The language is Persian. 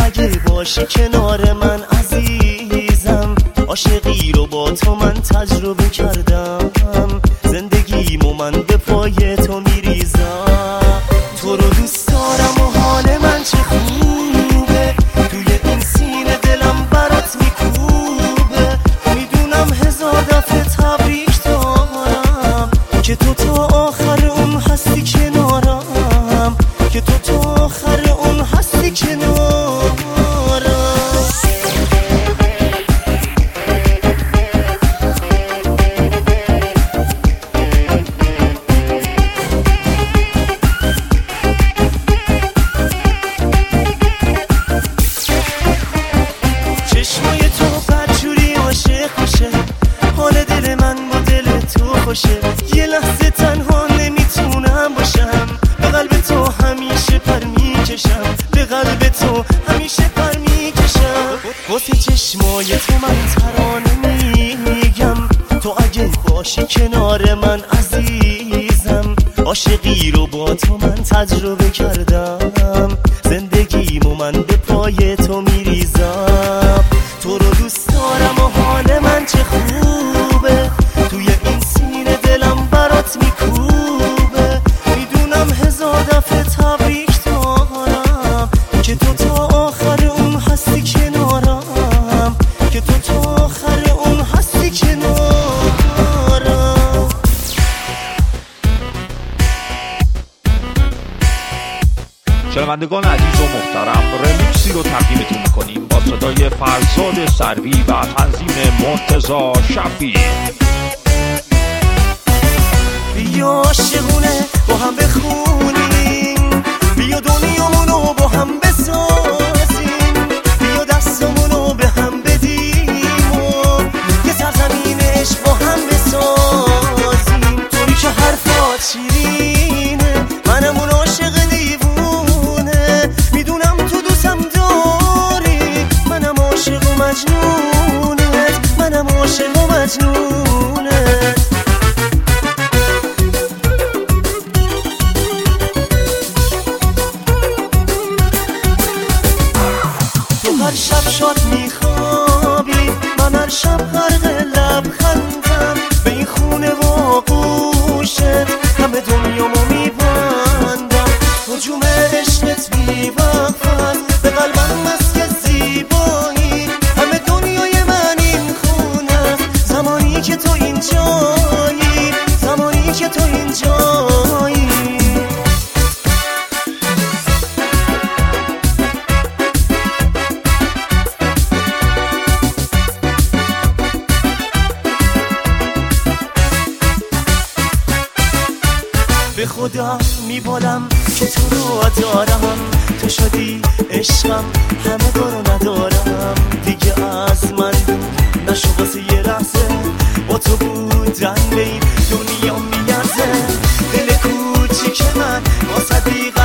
اگه باشی کنار من عزیزم، عاشقی رو با تو من تجربه کردم، زندگیمو من به پای تو میریزم. تو رو دوست دارم و حال من چه خوبه، توی این سینه دلم برات میکوبه. میدونم هزار دفعه تبریک دارم که تو تا آخر اون هستی کنارم، که تو تا آخر اون هستی کنارم. چشمای تو بدجوری عاشق باشه، حال دل من با دل تو خوشه. یه لحظه تنها نمیتونم باشم، به قلب تو همیشه پر میکشم، به قلب تو همیشه پر میکشم. واسه چشمای تو من ترانه میگم، تو اگه باشی کنار من عزیزم، عاشقی رو با تو من تجربه کردم، زندگیمو من به پای تو میریزم. تو رو دوست دارم و حال من چه خوبه، توی این سینه دلم برات میکوبه. میدونم هزار دفعه تبریک دارم که تو تا آخر اون هستی کنارم، که تو تا آخر اون هستی کنارم. شنوندگان عزیز و محترم، رمیکسی رو تقدیمتون میکنیم با صدای فرزاد سروی و تنظیم مرتضی شفیع. بیا عاشقونه با هم بخونیم، بیا دنیامونو با هم بسازیم، بیا دستمونو به هم بدیم و یه سرزمین عشق با هم بسازیم. طوری که حرفات شیرینه، منم اون عاشق دیوونه، میدونم تو دوستم داری، منم عاشق و مجنونت، منم عاشق و مجنونت. هر شب شاد میخوابی، من هر شب غرق لبخندم، به این خونه و آغوشت همه دنیامو میبندم. هجوم عشقت بیوقف است، به قلبم مسک زیبایی، همه دنیای من این خونه است، زمانی که تو اینجایی، زمانی که تو اینجایی. به خدا میبالم که تو رو دارم، تو شدی عشقم، همه رو ندارم دیگه. از من نشو واسه یه لحظه، با تو بودن به این دنیا میارزه. دل کوچیک من واسه